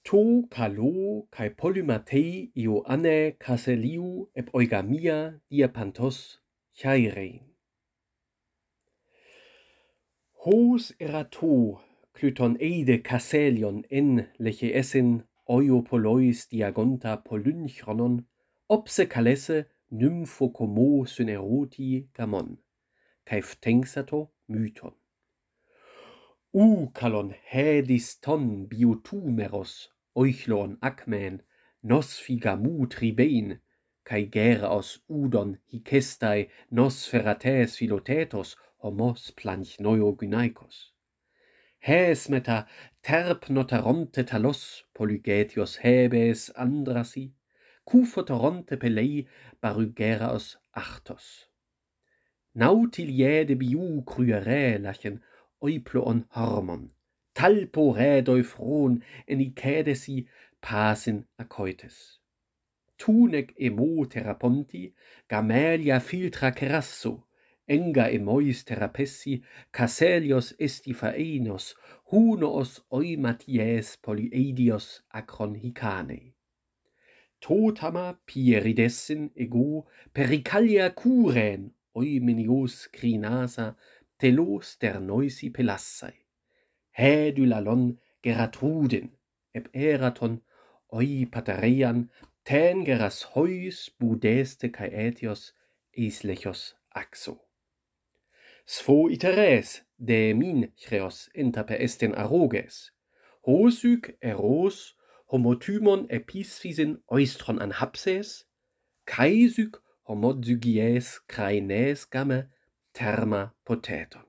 To kalo kai polymatei ioanne caseliu ep oigamia diapantos chairein. Hos erato Clyton eide caselion en leche essen oiopolois diagonta polynchronon opse calesse nymphocomo syneroti gamon, caeftengsato mython. Kalon hedis ton biotumeros oichlon acmen nos figamu tribein, cae geraos udon hicestae nos ferates philotetos homos planchnoio gynaikos. Hes meta terp notaronte talos polygetios hebes andrasi, cufotoronte pelei barugeraos achtos. Nautiliede biu cruere lachen oiploon hormon, talpo redoi fron enicedesi pasin acoites. Tunec emo theraponti, gamelia filtra cerasso, enga emois therapessi, caselios estifaenos, hunoos oimaties polyeidios acron hicane. Totama pieridessin ego pericalia curen, oimenios crinasa, telos ternoisi pelassai. Hedulalon Geratrudin, ep eraton oi patereian, ten geras hois budeste cae etios eislechos axo. Spho iteres de min chreos entape esten aroges, hosyk eros homotymon episphysin oistron anhapses, caesyk homozygies craines game therma poteton.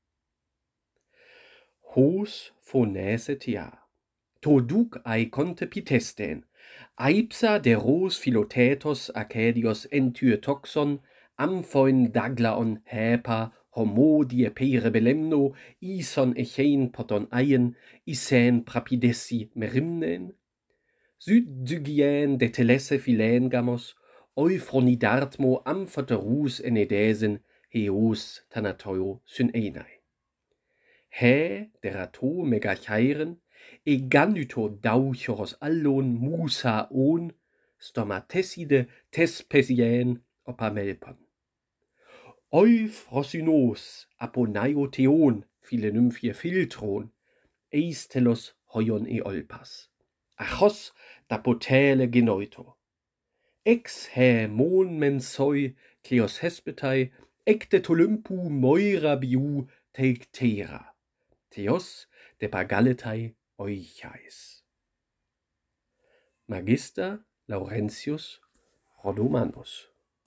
Hos phonese tia. To duc ai conte pitesten, aipsa de ros philotetos acedios entue toxon, amphoin daglaon hepa, homo diepere belemno, ison echein poton aien, isen prapidessi merimnen, sydygien de telesse philengamos, euphonidartmo amphoterus enedesen, heos thanatoio synenai. He derato megachairen, eganyto dauchoros allon musa on, stomateside tespesien opamelpon. Frosinos aponaioteon philenymphie filtron, eistelos hoion eolpas. Achos dapotele genoito. Ex he mon mensoi cleos hespetai, ecte tolympu moira biu teictera. Theos de pagaletai oichais. Magister Laurentius Rhodomanus.